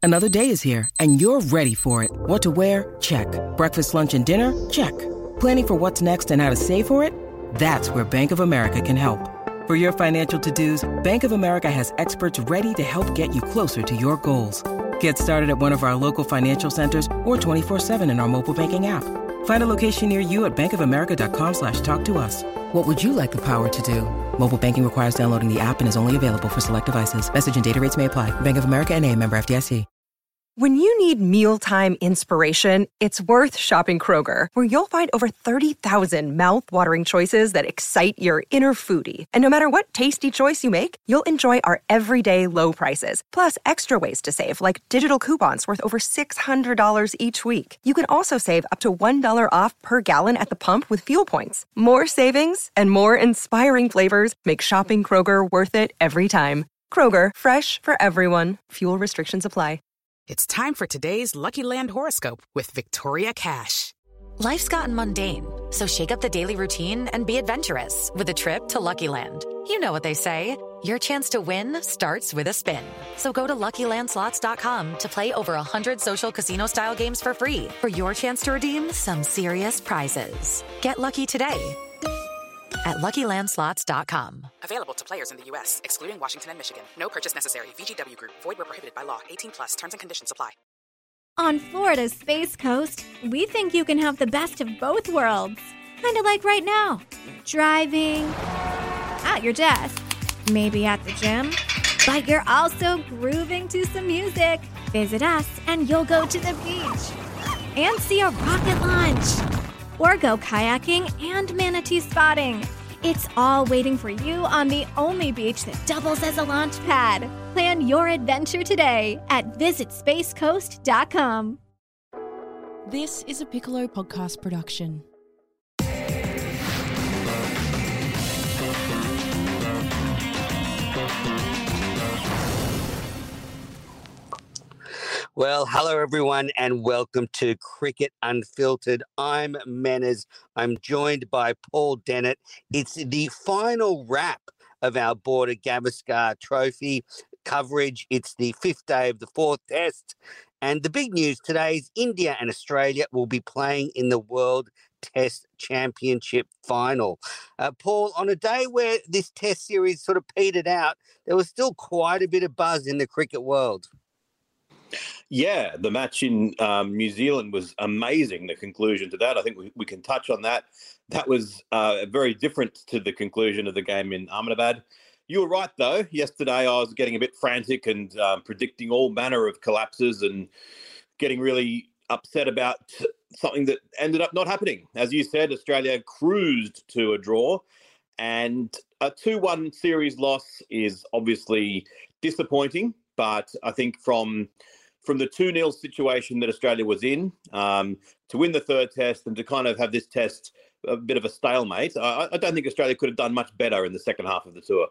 Another day is here, and you're ready for it. What to wear? Check. Breakfast, lunch, and dinner? Check. Planning for what's next and how to save for it? That's where Bank of America can help. For your financial to-dos, Bank of America has experts ready to help get you closer to your goals. Get started at one of our local financial centers or 24/7 in our mobile banking app. Find a location near you at bankofamerica.com/talktous. What would you like the power to do? Mobile banking requires downloading the app and is only available for select devices. Message and data rates may apply. Bank of America N.A., member FDIC. When you need mealtime inspiration, it's worth shopping Kroger, where you'll find over 30,000 mouth-watering choices that excite your inner foodie. And no matter what tasty choice you make, you'll enjoy our everyday low prices, plus extra ways to save, like digital coupons worth over $600 each week. You can also save up to $1 off per gallon at the pump with fuel points. More savings and more inspiring flavors make shopping Kroger worth it every time. Kroger, fresh for everyone. Fuel restrictions apply. It's time for today's Lucky Land horoscope with Victoria Cash. Life's gotten mundane, so shake up the daily routine and be adventurous with a trip to Lucky Land. You know what they say, your chance to win starts with a spin. So go to LuckyLandSlots.com to play over 100 social casino-style games for free for your chance to redeem some serious prizes. Get lucky today at LuckyLandSlots.com. Available to players in the U.S., excluding Washington and Michigan. No purchase necessary. VGW Group. Void where prohibited by law. 18+. Terms and conditions apply. On Florida's Space Coast, we think you can have the best of both worlds. Kind of like right now. Driving, at your desk, maybe at the gym, but you're also grooving to some music. Visit us and you'll go to the beach and see a rocket launch. Or go kayaking and manatee spotting. It's all waiting for you on the only beach that doubles as a launch pad. Plan your adventure today at visitspacecoast.com. This is a Piccolo podcast production. Well, hello everyone and welcome to Cricket Unfiltered. I'm Manners. I'm joined by Paul Dennett. It's the final wrap of our Border Gavaskar Trophy coverage. It's the fifth day of the fourth test. And the big news today is India and Australia will be playing in the World Test Championship final. Paul, on a day where this test series sort of petered out, there was still quite a bit of buzz in the cricket world. Yeah, the match in New Zealand was amazing, the conclusion to that. I think we can touch on that. That was very different to the conclusion of the game in Ahmedabad. You were right, though. Yesterday I was getting a bit frantic and predicting all manner of collapses and getting really upset about something that ended up not happening. As you said, Australia cruised to a draw, and a 2-1 series loss is obviously disappointing, but I think from the 2-0 situation that Australia was in, to win the third test and to kind of have this test a bit of a stalemate, I don't think Australia could have done much better in the second half of the tour.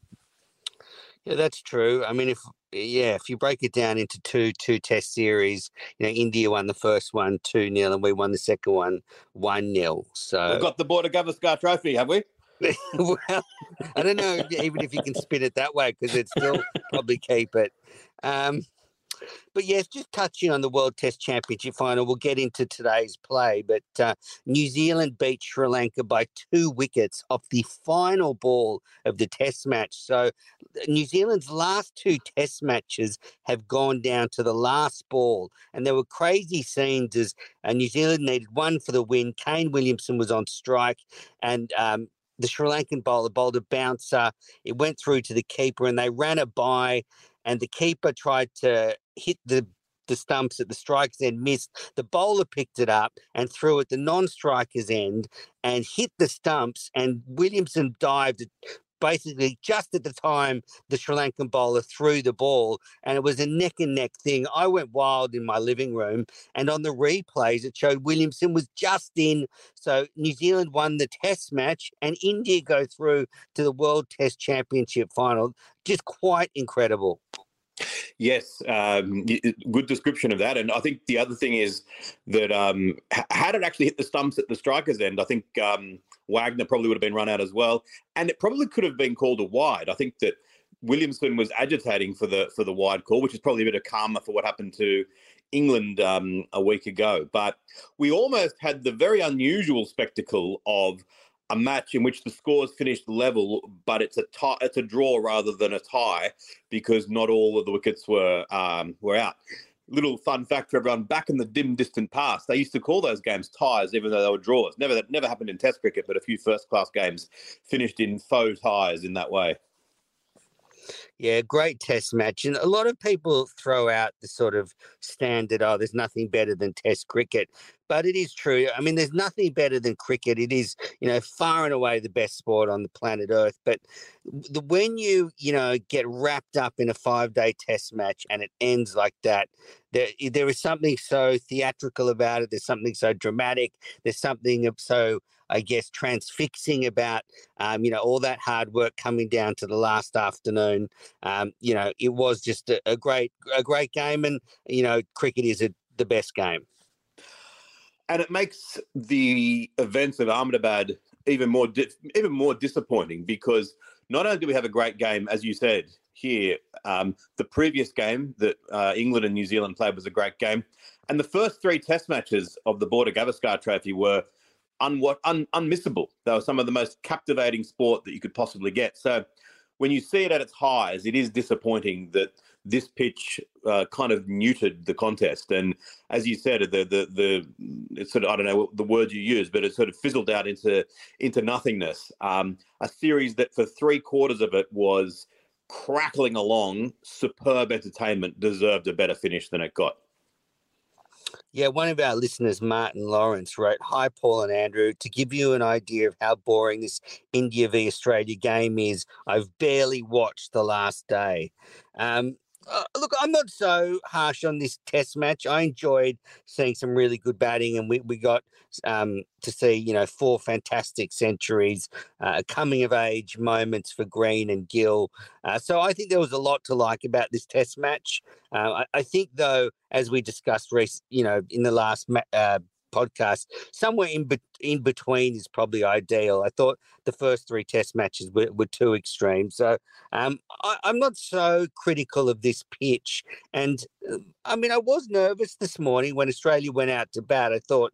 Yeah, that's true. I mean, if you break it down into two test series, India won the first one 2-0 and we won the second one 1-0. So we've got the Border Gavaskar Trophy, have we? Well, I don't know even if you can spin it that way because it'd still probably keep it. But yes, just touching on the World Test Championship final, we'll get into today's play. But New Zealand beat Sri Lanka by 2 wickets off the final ball of the Test match. So New Zealand's last 2 Test matches have gone down to the last ball. And there were crazy scenes as New Zealand needed one for the win. Kane Williamson was on strike and the Sri Lankan bowler bowled a bouncer. It went through to the keeper and they ran it by. And the keeper tried to hit the stumps at the striker's end, missed. The bowler picked it up and threw at the non-striker's end and hit the stumps. And Williamson dived basically just at the time the Sri Lankan bowler threw the ball, and it was a neck-and-neck thing. I went wild in my living room, and on the replays it showed Williamson was just in. So New Zealand won the Test match, and India go through to the World Test Championship final. Just quite incredible. Yes, good description of that. And I think the other thing is that had it actually hit the stumps at the striker's end, I think Wagner probably would have been run out as well. And it probably could have been called a wide. I think that Williamson was agitating for the wide call, which is probably a bit of karma for what happened to England a week ago. But we almost had the very unusual spectacle of a match in which the scores finished level, but it's a draw rather than a tie because not all of the wickets were out. Little fun fact for everyone: back in the dim, distant past, they used to call those games ties, even though they were draws. Never happened in Test cricket, but a few first-class games finished in faux ties in that way. Yeah, great Test match. And a lot of people throw out the sort of standard, there's nothing better than Test cricket. But it is true. I mean, there's nothing better than cricket. It is, far and away the best sport on the planet Earth. But when you get wrapped up in a 5-day Test match and it ends like that, there is something so theatrical about it. There's something so dramatic. There's something so, I guess, transfixing about, all that hard work coming down to the last afternoon. It was just a great game, and cricket is the best game. And it makes the events of Ahmedabad even more disappointing because not only do we have a great game, as you said here, the previous game that England and New Zealand played was a great game, and the first 3 Test matches of the Border Gavaskar Trophy were unmissable. They were some of the most captivating sport that you could possibly get. So when you see it at its highs, it is disappointing that this pitch kind of neutered the contest. And as you said, it's sort of, I don't know the word you use, but it sort of fizzled out into nothingness. A series that for 3/4 of it was crackling along, superb entertainment, deserved a better finish than it got. Yeah, one of our listeners, Martin Lawrence, wrote, "Hi, Paul and Andrew. To give you an idea of how boring this India v Australia game is, I've barely watched the last day." Look, I'm not so harsh on this Test match. I enjoyed seeing some really good batting, and we got to see 4 fantastic centuries, coming-of-age moments for Green and Gill. So I think there was a lot to like about this Test match. I think, though, as we discussed, in the last podcast, somewhere in between is probably ideal. I thought the first 3 Test matches were too extreme. So I'm not so critical of this pitch. And I was nervous this morning when Australia went out to bat. I thought,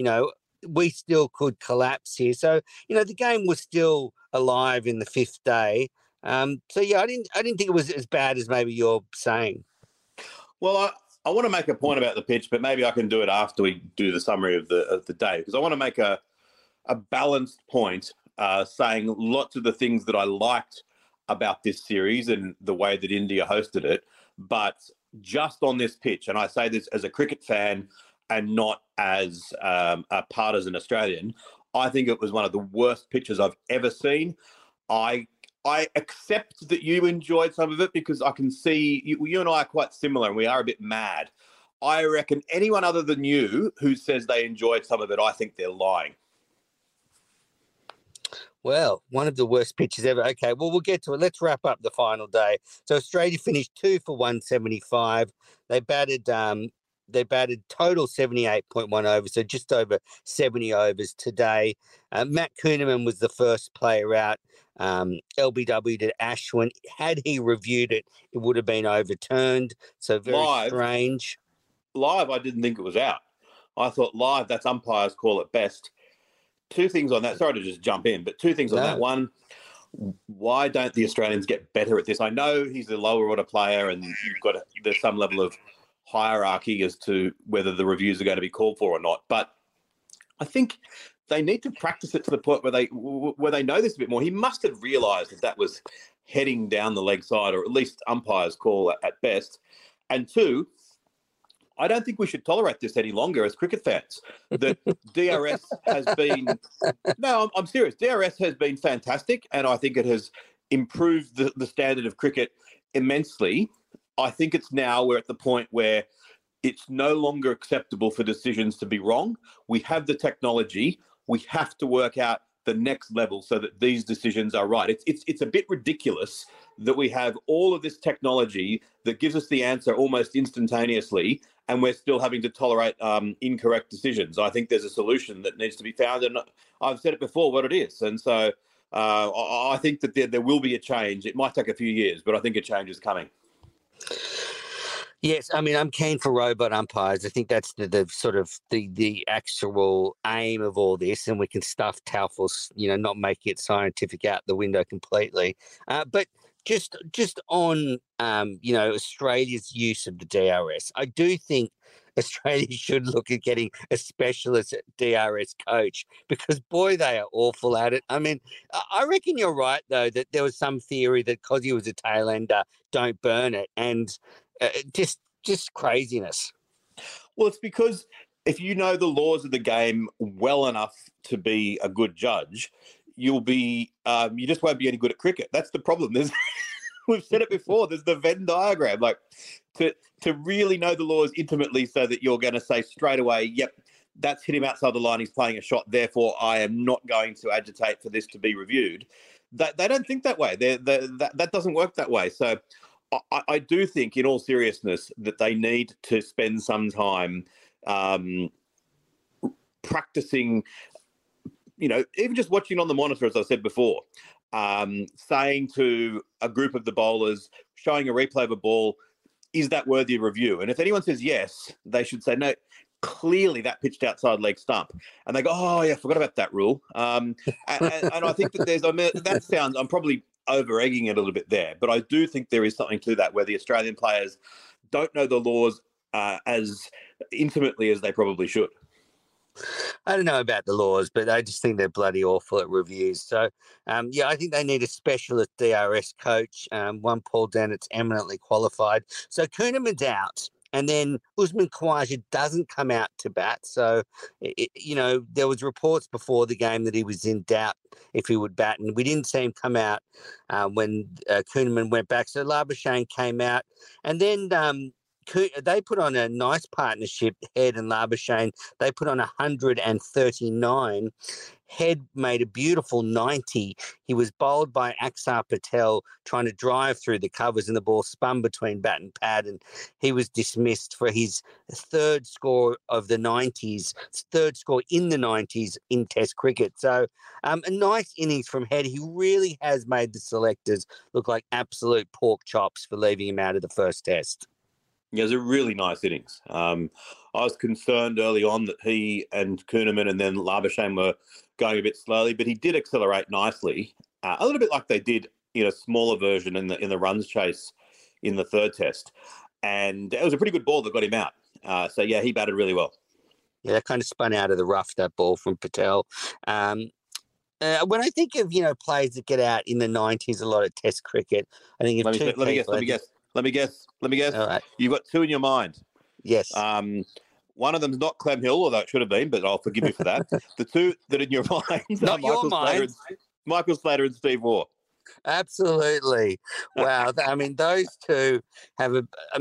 we still could collapse here. So, the game was still alive in the 5th day. So yeah, I didn't think it was as bad as maybe you're saying. Well, I want to make a point about the pitch, but maybe I can do it after we do the summary of the day, because I want to make a balanced point, saying lots of the things that I liked about this series and the way that India hosted it, but just on this pitch, and I say this as a cricket fan and not as a partisan Australian, I think it was one of the worst pitches I've ever seen. I accept that you enjoyed some of it because I can see you and I are quite similar and we are a bit mad. I reckon anyone other than you who says they enjoyed some of it, I think they're lying. Well, one of the worst pitches ever. Okay, well, we'll get to it. Let's wrap up the final day. So Australia finished 2 for 175. They batted total 78.1 overs, so just over 70 overs today. Matt Kuhneman was the first player out. LBW to Ashwin. Had he reviewed it, it would have been overturned. So very strange. Live, I didn't think it was out. I thought live, that's umpires call it best. 2 things on that. Sorry to just jump in, but 2 things on that. One, why don't the Australians get better at this? I know he's a lower order player and there's some level of hierarchy as to whether the reviews are going to be called for or not, but I think they need to practice it to the point where they know this a bit more. He must have realised that was heading down the leg side, or at least umpires call at best. And 2, I don't think we should tolerate this any longer as cricket fans. That DRS has been... No, I'm serious. DRS has been fantastic, and I think it has improved the standard of cricket immensely. I think we're at the point where it's no longer acceptable for decisions to be wrong. We have the technology. We have to work out the next level so that these decisions are right. It's a bit ridiculous that we have all of this technology that gives us the answer almost instantaneously, and we're still having to tolerate incorrect decisions. I think there's a solution that needs to be found, and I've said it before what it is. And so I think that there will be a change. It might take a few years, but I think a change is coming. Yes, I mean, I'm keen for robot umpires. I think that's the sort of the actual aim of all this, and we can stuff Taufels, not make it scientific out the window completely. But just on, Australia's use of the DRS, I do think Australia should look at getting a specialist DRS coach because, boy, they are awful at it. I mean, I reckon you're right, though, that there was some theory that because he was a tail ender, don't burn it. And just craziness. Well, it's because if you know the laws of the game well enough to be a good judge, you'll be you just won't be any good at cricket. That's the problem. We've said it before. There's the Venn diagram. Like to really know the laws intimately, so that you're going to say straight away, "Yep, that's hit him outside the line. He's playing a shot. Therefore, I am not going to agitate for this to be reviewed." They don't think that way. That doesn't work that way. So I do think, in all seriousness, that they need to spend some time practicing, even just watching on the monitor, as I said before, saying to a group of the bowlers, showing a replay of a ball, is that worthy of review? And if anyone says yes, they should say, no, clearly that pitched outside leg stump. And they go, oh, yeah, I forgot about that rule. And I think that I'm probably over-egging it a little bit there, but I do think there is something to that where the Australian players don't know the laws as intimately as they probably should. I don't know about the laws, but I just think they're bloody awful at reviews. So, I think they need a specialist DRS coach, one Paul Dennett's eminently qualified. So Kuhneman's out. And then Usman Khawaja doesnent come out to bat. So, there was reports before the game that he was in doubt if he would bat. And we didn't see him come out when Kuhneman went back. So Labuschagne came out. And then they put on a nice partnership, Head and Labuschagne. They put on 139. Head made a beautiful 90. He was bowled by Axar Patel trying to drive through the covers, and the ball spun between bat and pad, and he was dismissed for his third score in the 90s in Test cricket. So a nice innings from Head. He really has made the selectors look like absolute pork chops for leaving him out of the first Test. Yeah, it was a really nice innings. I was concerned early on that he and Kuhneman and then Labuschagne were going a bit slowly, but he did accelerate nicely, a little bit like they did in a smaller version in the runs chase in the third Test. And it was a pretty good ball that got him out. So, yeah, he batted really well. Yeah, that kind of spun out of the rough, that ball from Patel. When I think of, players that get out in the 90s, a lot of Test cricket, I think of Let me guess. All right. You've got two in your mind. Yes. One of them's not Clem Hill, although it should have been, but I'll forgive you for that. The two that are in your mind not your mind. Michael Slater and Steve Waugh. Absolutely. Wow. Those two have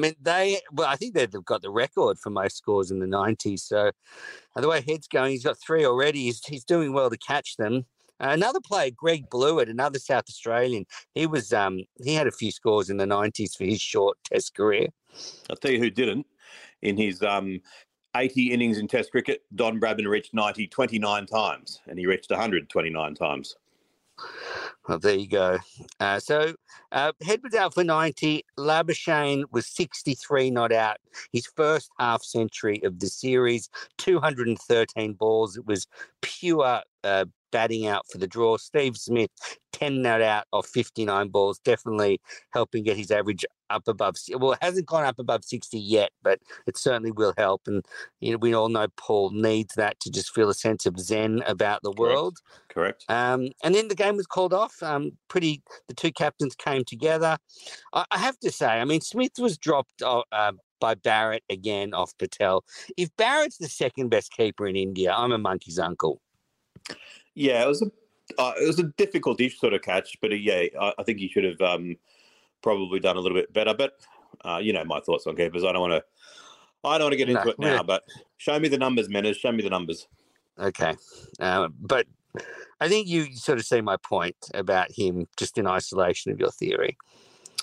I think they've got the record for most scores in the 90s. So the way Head's going, he's got 3 already. He's doing well to catch them. Another player, Greg Blewett, another South Australian. He had a few scores in the 90s for his short Test career. I'll tell you who didn't. In his 80 innings in Test cricket, Don Bradman reached 90 29 times, and he reached 100 29 times. Well, there you go. So Head was out for 90. Labuschagne was 63 not out. His first half century of the series, 213 balls. It was pure batting out for the draw. Steve Smith, 10 not out of 59 balls, definitely helping get his average up above. Well, it hasn't gone up above 60 yet, but it certainly will help. And we all know Paul needs that to just feel a sense of zen about the world. Correct. And then the game was called off. The two captains came together. I have to say, Smith was dropped by Barrett again off Patel. If Barrett's the second best keeper in India, I'm a monkey's uncle. Yeah, it was a difficult-ish sort of catch, but I think he should have probably done a little bit better. But my thoughts on keepers. I don't want to get into it now. But show me the numbers, Menners. Show me the numbers. Okay, but I think you sort of see my point about him just in isolation of your theory.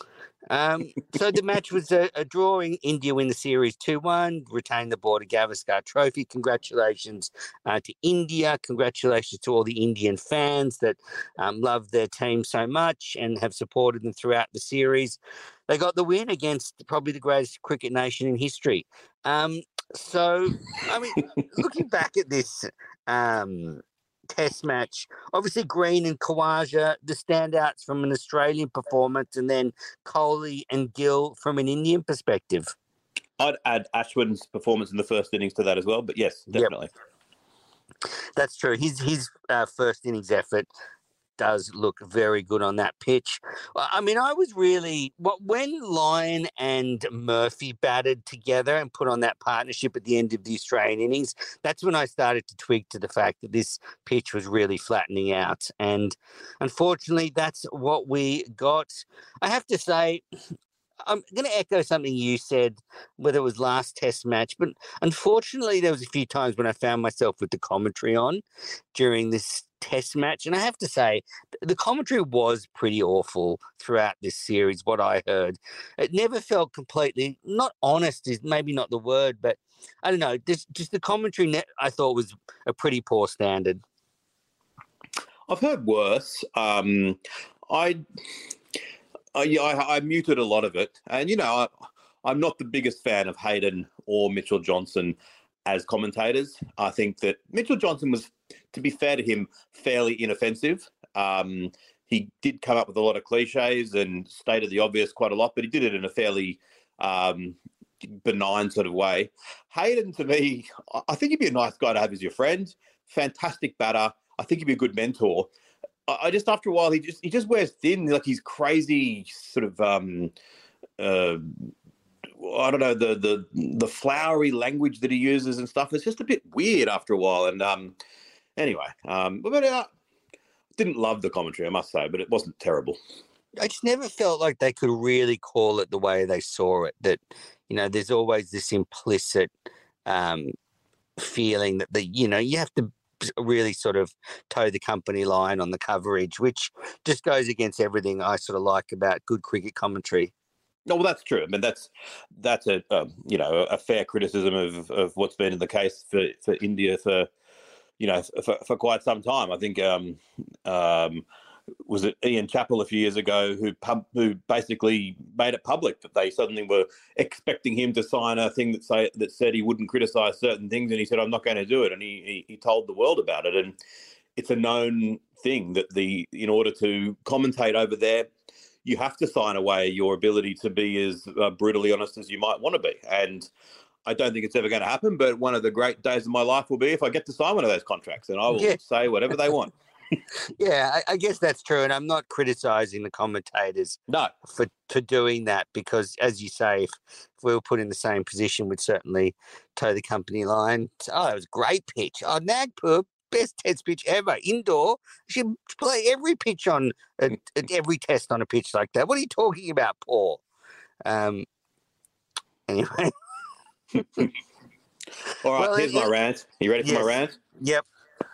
So the match was a drawing. India win the series 2-1, retain the Border Gavaskar Trophy. Congratulations to India. Congratulations to all the Indian fans that love their team so much and have supported them throughout the series. They got the win against probably the greatest cricket nation in history. So, I mean, looking back at this Test match, obviously Green and Khawaja, the standouts from an Australian performance, and then Kohli and Gill from an Indian perspective. I'd add Ashwin's performance in the first innings to that as well, but yes, definitely. Yep. That's true. His first innings effort does look very good on that pitch. I mean, I was really when Lyon and Murphy batted together and put on that partnership at the end of the Australian innings, that's when I started to twig to the fact that this pitch was really flattening out. And unfortunately, that's what we got. I have to say, I'm going to echo something you said, whether it was last Test match, but unfortunately, there was a few times when I found myself with the commentary on during this Test match, and I have to say, the commentary was pretty awful throughout this series. What I heard, it never felt completely not honest. Is maybe not the word, but I don't know. Just the commentary, I thought was a pretty poor standard. I've heard worse. I muted a lot of it. And, I'm not the biggest fan of Hayden or Mitchell Johnson as commentators. I think that Mitchell Johnson was, to be fair to him, fairly inoffensive. He did come up with a lot of cliches and stated the obvious quite a lot, but he did it in a fairly benign sort of way. Hayden, to me, I think he'd be a nice guy to have as your friend. Fantastic batter. I think he'd be a good mentor. I just, after a while, he just wears thin, like he's crazy sort of, I don't know, the flowery language that he uses and stuff. It's just a bit weird after a while. And anyway, but didn't love the commentary, I must say, but it wasn't terrible. I just never felt like they could really call it the way they saw it. That, there's always this implicit feeling that you have to really sort of toe the company line on the coverage, which just goes against everything I sort of like about good cricket commentary. No, well, that's true. I mean, that's a fair criticism of what's been in the case for India for quite some time. I think was it Ian Chappell a few years ago who basically made it public that they suddenly were expecting him to sign a thing that said he wouldn't criticise certain things, and he said, "I'm not going to do it," and he told the world about it. And it's a known thing that in order to commentate over there, you have to sign away your ability to be as brutally honest as you might want to be. And I don't think it's ever going to happen, but one of the great days of my life will be if I get to sign one of those contracts, and I will say whatever they want. Yeah, I guess that's true. And I'm not criticising the commentators for doing that, because, as you say, if we were put in the same position, we'd certainly toe the company line. Oh, it was a great pitch. Oh, Nagpur, best Test pitch ever, indoor. Should play every pitch on every Test on a pitch like that. What are you talking about, Paul? Anyway. All right, here's my rant. Are you ready for my rant? Yep.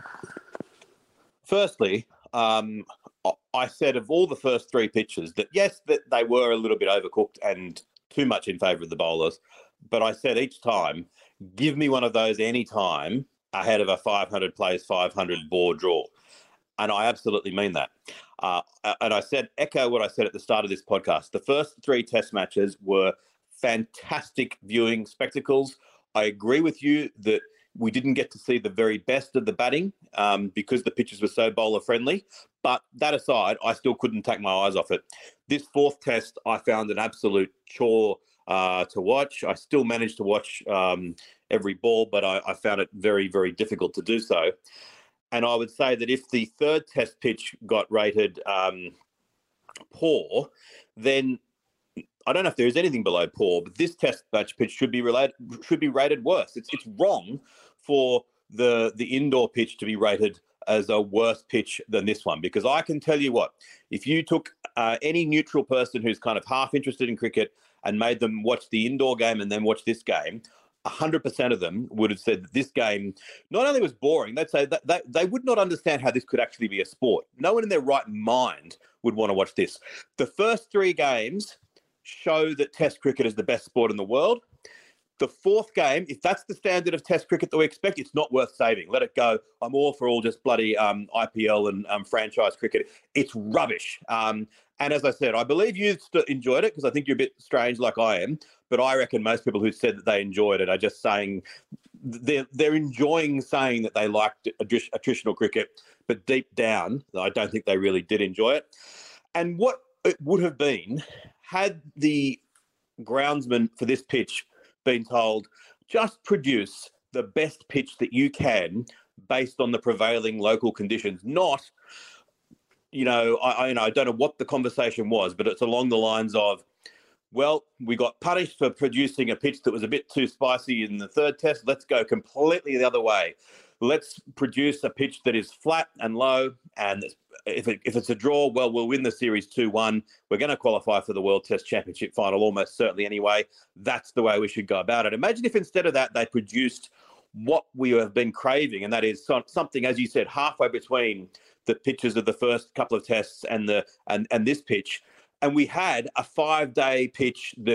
Firstly, I said of all the first three pitches that, yes, that they were a little bit overcooked and too much in favour of the bowlers. But I said each time, give me one of those any time ahead of a 500 plays 500 bore draw. And I absolutely mean that. And I echo what I said at the start of this podcast. The first three Test matches were fantastic viewing spectacles. I agree with you that we didn't get to see the very best of the batting because the pitches were so bowler-friendly. But that aside, I still couldn't take my eyes off it. This fourth Test, I found an absolute chore to watch. I still managed to watch every ball, but I found it very, very difficult to do so. And I would say that if the third Test pitch got rated poor, then I don't know if there is anything below poor, but this Test match pitch should be rated worse. It's wrong for the indoor pitch to be rated as a worse pitch than this one, because I can tell you what, if you took any neutral person who's kind of half interested in cricket and made them watch the indoor game and then watch this game, 100% of them would have said that this game not only was boring, they'd say that they would not understand how this could actually be a sport. No one in their right mind would want to watch this. The first three games show that Test cricket is the best sport in the world. The fourth game, if that's the standard of Test cricket that we expect, it's not worth saving. Let it go. I'm all for all just bloody IPL and franchise cricket. It's rubbish. And as I said, I believe you enjoyed it because I think you're a bit strange like I am. But I reckon most people who said that they enjoyed it are just saying they're enjoying saying that they liked attritional cricket. But deep down, I don't think they really did enjoy it. And what it would have been had the groundsman for this pitch been told, just produce the best pitch that you can based on the prevailing local conditions, not, I don't know what the conversation was, but it's along the lines of, well, we got punished for producing a pitch that was a bit too spicy in the third test. Let's go completely the other way. Let's produce a pitch that is flat and low, and if it's a draw, well, we'll win the series 2-1. We're going to qualify for the World Test Championship final almost certainly anyway. That's the way we should go about it. Imagine if instead of that, they produced what we have been craving, and that is something, as you said, halfway between the pitches of the first couple of tests and this pitch. And we had a 5-day pitch that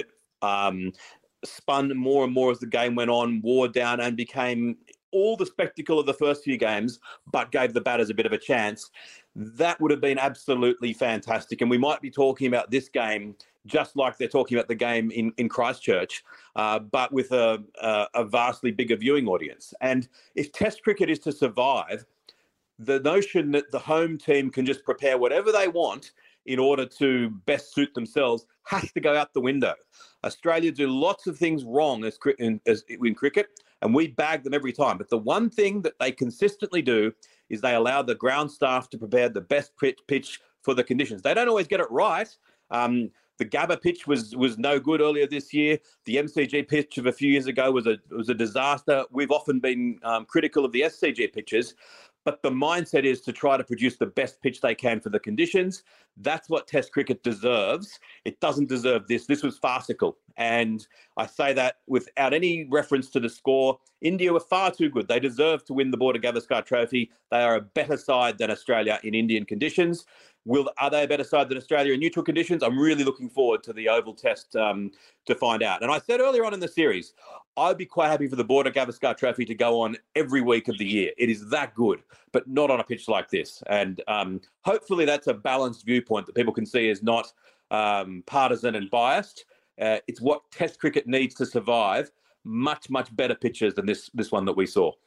spun more and more as the game went on, wore down, and became all the spectacle of the first few games, but gave the batters a bit of a chance. That would have been absolutely fantastic. And we might be talking about this game just like they're talking about the game in Christchurch, but with a vastly bigger viewing audience. And if Test cricket is to survive, the notion that the home team can just prepare whatever they want in order to best suit themselves has to go out the window. Australia do lots of things wrong in cricket, and we bag them every time. But the one thing that they consistently do is they allow the ground staff to prepare the best pitch for the conditions. They don't always get it right. The Gabba pitch was no good earlier this year. The MCG pitch of a few years ago was a disaster. We've often been critical of the SCG pitches, but the mindset is to try to produce the best pitch they can for the conditions. That's what Test cricket deserves. It doesn't deserve this. This was farcical. And I say that without any reference to the score. India were far too good. They deserve to win the Border Gavaskar Trophy. They are a better side than Australia in Indian conditions. Are they a better side than Australia in neutral conditions? I'm really looking forward to the Oval Test to find out. And I said earlier on in the series, I'd be quite happy for the Border Gavaskar Trophy to go on every week of the year. It is that good, but not on a pitch like this. And hopefully that's a balanced viewpoint that people can see is not partisan and biased. It's what Test cricket needs to survive. Much, much better pitches than this one that we saw.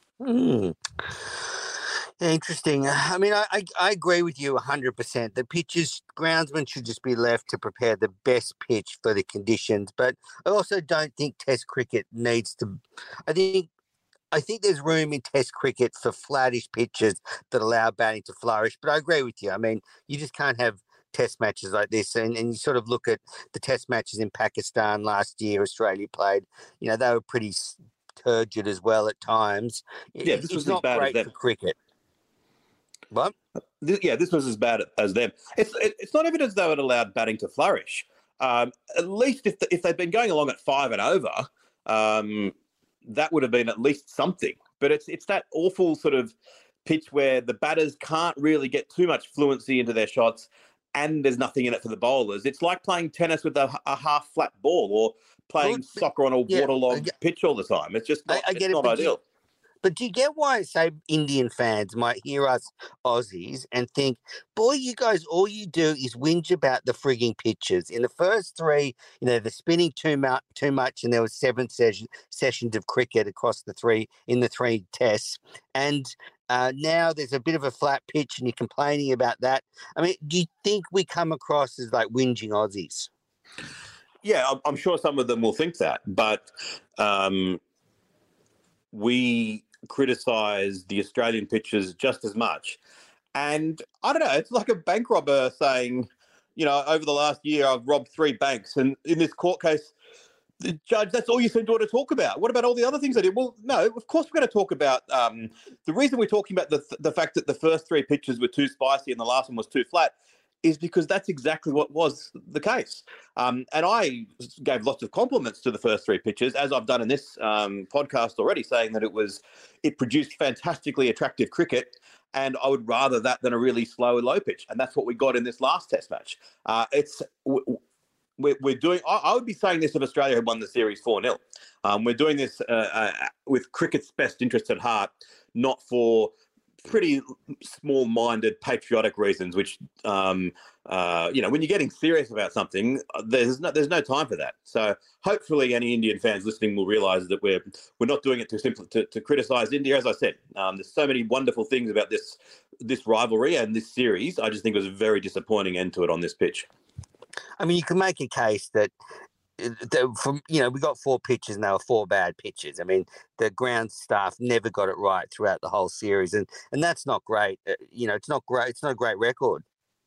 Interesting. I mean, I agree with you 100%. The groundsmen should just be left to prepare the best pitch for the conditions. But I also don't think Test cricket needs to. I think there's room in Test cricket for flattish pitches that allow batting to flourish. But I agree with you. I mean, you just can't have Test matches like this. And you sort of look at the Test matches in Pakistan last year, Australia played. They were pretty turgid as well at times. Yeah, this was not as bad great as them. for cricket. What? This was as bad as them. It's not even as though it allowed batting to flourish. At least if they'd been going along at 5 and over, that would have been at least something. But it's that awful sort of pitch where the batters can't really get too much fluency into their shots, and there's nothing in it for the bowlers. It's like playing tennis with a half flat ball, or playing soccer on a waterlogged pitch all the time. It's just not ideal. But do you get why, say, Indian fans might hear us Aussies and think, boy, you guys, all you do is whinge about the frigging pitches. In the first 3, they're spinning too much, and there was 7 sessions of cricket across the 3 tests. And now there's a bit of a flat pitch, and you're complaining about that. I mean, do you think we come across as like whinging Aussies? Yeah, I'm sure some of them will think that, but we criticise the Australian pitches just as much. And I don't know, it's like a bank robber saying, over the last year I've robbed 3 banks, and in this court case, the judge, that's all you seem to want to talk about. What about all the other things I did? Well, no, of course we're going to talk about the reason we're talking about the fact that the first 3 pitches were too spicy and the last one was too flat is because that's exactly what was the case. And I gave lots of compliments to the first 3 pitches, as I've done in this podcast already, saying that it produced fantastically attractive cricket, and I would rather that than a really slow and low pitch. And that's what we got in this last Test match. we're doing. I would be saying this if Australia had won the series 4-0. We're doing this with cricket's best interest at heart, not for pretty small-minded patriotic reasons. Which when you're getting serious about something, there's no time for that. So hopefully, any Indian fans listening will realise that we're not doing it to criticise India. As I said, there's so many wonderful things about this rivalry and this series. I just think it was a very disappointing end to it on this pitch. I mean, you can make a case that we got 4 pitches and they were 4 bad pitches. I mean, the ground staff never got it right throughout the whole series, and that's not great. It's not great. It's not a great record.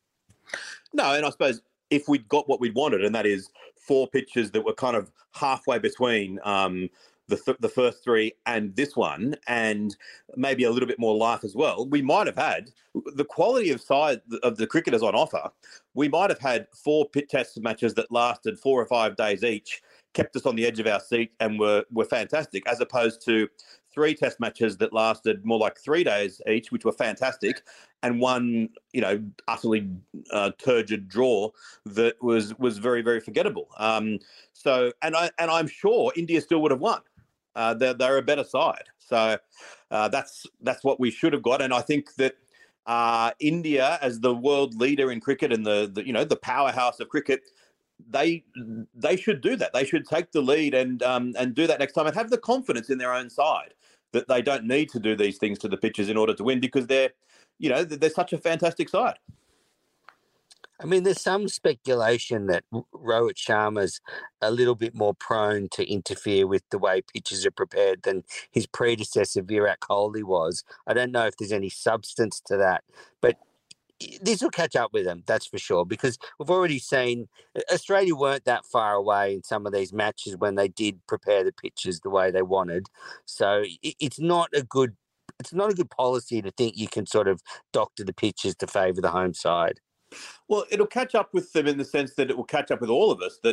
No, and I suppose if we'd got what we'd wanted, and that is 4 pitches that were kind of halfway between the first 3 and this one, and maybe a little bit more life as well, we might have had the quality of side of the cricketers on offer. We might have had 4 pit test matches that lasted 4 or 5 days each, kept us on the edge of our seat, and were fantastic, as opposed to 3 test matches that lasted more like 3 days each, which were fantastic, and one, utterly turgid draw that was very, very forgettable. So I'm sure India still would have won. They're a better side. So that's what we should have got. And I think that India, as the world leader in cricket and the powerhouse of cricket, they should do that. They should take the lead and do that next time, and have the confidence in their own side that they don't need to do these things to the pitches in order to win, because they're such a fantastic side. I mean, there's some speculation that Rohit Sharma's a little bit more prone to interfere with the way pitches are prepared than his predecessor Virat Kohli was. I don't know if there's any substance to that, but this will catch up with them, that's for sure, because we've already seen Australia weren't that far away in some of these matches when they did prepare the pitches the way they wanted. So it's not a good policy to think you can sort of doctor the pitches to favour the home side. Well, it'll catch up with them in the sense that it will catch up with all of us, that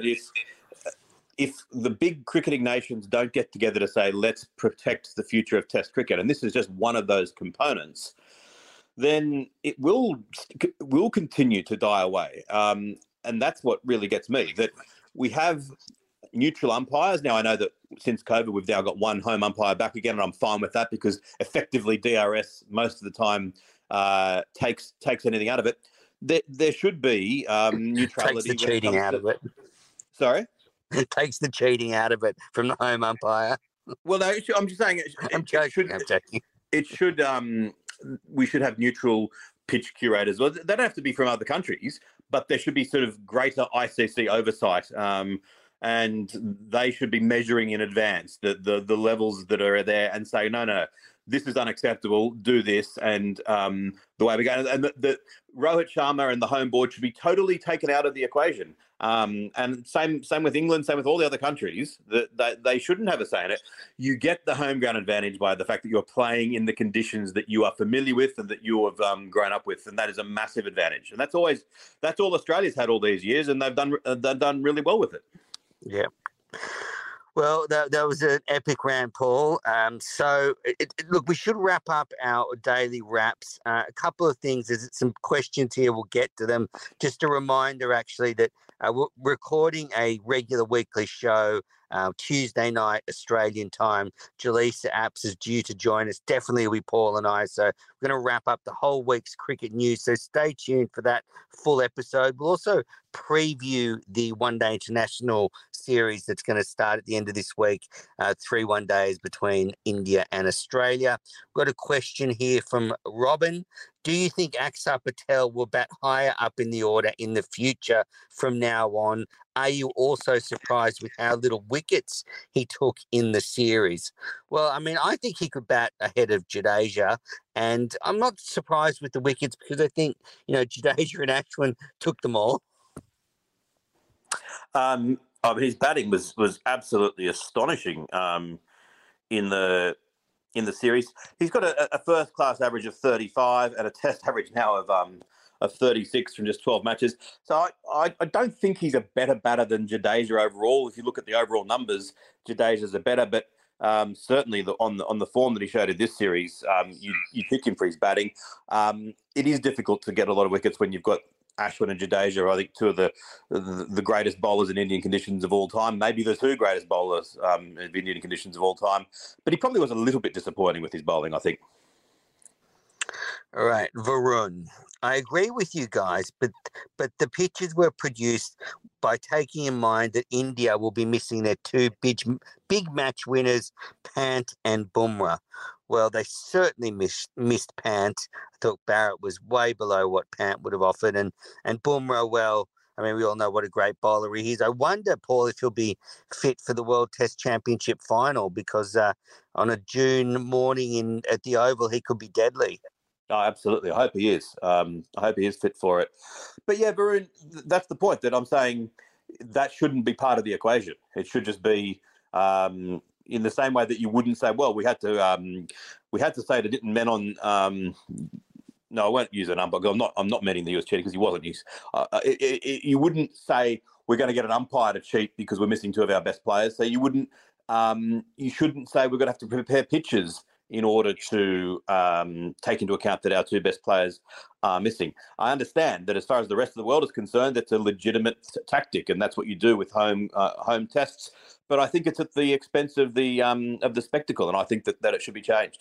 if the big cricketing nations don't get together to say, let's protect the future of Test cricket, and this is just one of those components, then it will continue to die away. And that's what really gets me, that we have neutral umpires. Now, I know that since COVID, we've now got one home umpire back again, and I'm fine with that, because effectively DRS most of the time takes anything out of it. There should be neutrality. Takes the cheating out of it. Sorry? It takes the cheating out of it from the home umpire. Well, no, I'm just saying I'm joking. It should. We should have neutral pitch curators. Well, they don't have to be from other countries, but there should be sort of greater ICC oversight, and they should be measuring in advance the levels that are there and say, no, this is unacceptable, do this, and the way we go. And the Rohit Sharma and the home board should be totally taken out of the equation. And same with England, same with all the other countries, that they shouldn't have a say in it. You get the home ground advantage by the fact that you're playing in the conditions that you are familiar with and that you have grown up with, and that is a massive advantage. And that's all Australia's had all these years, and they've done really well with it. Yeah. Well, that was an epic rant, Paul. Look, we should wrap up our daily wraps. A couple of things. There's some questions here. We'll get to them. Just a reminder, actually, that we're recording a regular weekly show Tuesday night, Australian time. Jaleesa Apps is due to join us. Definitely will be Paul and I. So we're going to wrap up the whole week's cricket news. So stay tuned for that full episode. We'll also preview the one-day international series that's going to start at the end of this week, 3 one-days between India and Australia. We've got a question here from Robin. Do you think Axar Patel will bat higher up in the order in the future from now on? Are you also surprised with how little wickets he took in the series? Well, I mean, I think he could bat ahead of Jadeja, and I'm not surprised with the wickets because I think, Jadeja and Ashwin took them all. His batting was absolutely astonishing in the series. He's got a first class average of 35 and a test average now of 36 from just 12 matches. So I don't think he's a better batter than Jadeja overall. If you look at the overall numbers, Jadeja's a better, but certainly on the form that he showed in this series, you pick him for his batting. It is difficult to get a lot of wickets when you've got Ashwin and Jadeja are, I think, two of the greatest bowlers in Indian conditions of all time, maybe the two greatest bowlers in Indian conditions of all time. But he probably was a little bit disappointing with his bowling, I think. All right, Varun. I agree with you guys, but the pitches were produced by taking in mind that India will be missing their two big match winners, Pant and Bumrah. Well, they certainly missed Pant. I thought Barrett was way below what Pant would have offered, and Bumrah, well, I mean, we all know what a great bowler he is. I wonder, Paul, if he'll be fit for the World Test Championship final, because on a June morning at the Oval, he could be deadly. Oh, absolutely. I hope he is. I hope he is fit for it. But yeah, Varun, that's the point that I'm saying that shouldn't be part of the equation. It should just be in the same way that you wouldn't say, well, we had to say to Nitin Menon. No, I won't use an umpire. I'm not meaning that he was cheating because he wasn't. You wouldn't say we're going to get an umpire to cheat because we're missing two of our best players. So you wouldn't. You shouldn't say we're going to have to prepare pitches in order to take into account that our two best players are missing. I understand that as far as the rest of the world is concerned, it's a legitimate tactic, and that's what you do with home tests. But I think it's at the expense of the spectacle, and I think that it should be changed.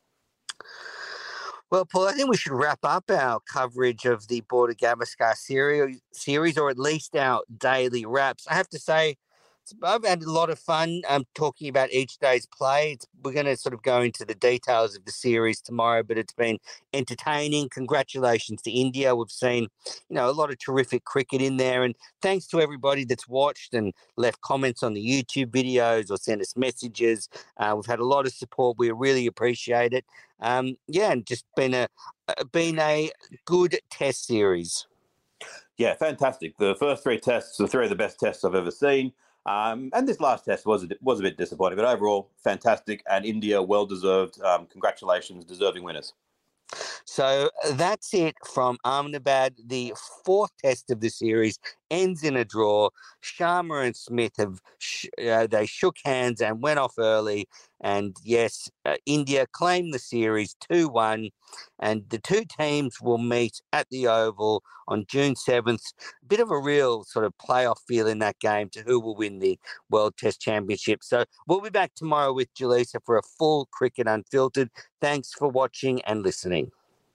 Well, Paul, I think we should wrap up our coverage of the Border Gavaskar series, or at least our daily wraps. I have to say, I've had a lot of fun talking about each day's play. We're going to sort of go into the details of the series tomorrow, but it's been entertaining. Congratulations to India. We've seen, a lot of terrific cricket in there. And thanks to everybody that's watched and left comments on the YouTube videos or sent us messages. We've had a lot of support. We really appreciate it. And just been a good test series. Yeah, fantastic. The first three tests are three of the best tests I've ever seen. And this last test was a bit disappointing, but overall, fantastic. And India, well-deserved. Congratulations, deserving winners. So that's it from Ahmedabad. The fourth test of the series ends in a draw. Sharma and Smith they shook hands and went off early. And yes, India claimed the series 2-1. And the two teams will meet at the Oval on June 7th. A bit of a real sort of playoff feel in that game to who will win the World Test Championship. So we'll be back tomorrow with Jaleesa for a full Cricket Unfiltered. Thanks for watching and listening.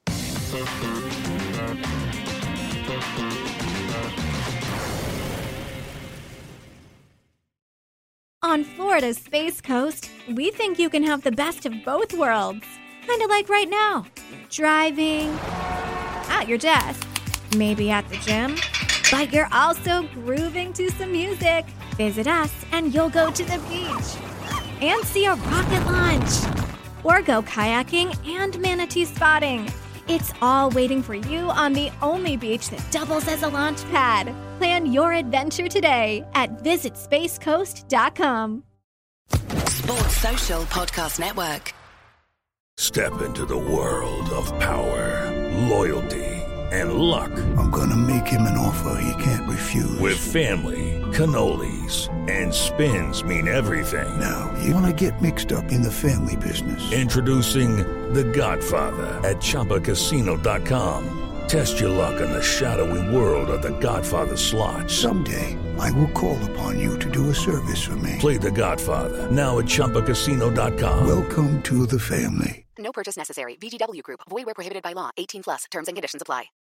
On Florida's Space Coast, we think you can have the best of both worlds. Kind of like right now. Driving, at your desk, maybe at the gym, but you're also grooving to some music. Visit us and you'll go to the beach and see a rocket launch. Or go kayaking and manatee spotting. It's all waiting for you on the only beach that doubles as a launch pad. Plan your adventure today at visitspacecoast.com. Sports Social Podcast Network. Step into the world of power, loyalty, and luck. I'm going to make him an offer he can't refuse. With family, cannolis, and spins mean everything. Now, you want to get mixed up in the family business. Introducing The Godfather at ChumbaCasino.com. Test your luck in the shadowy world of The Godfather slot. Someday, I will call upon you to do a service for me. Play The Godfather now at ChumbaCasino.com. Welcome to the family. No purchase necessary. VGW Group. Void where prohibited by law. 18+. Terms and conditions apply.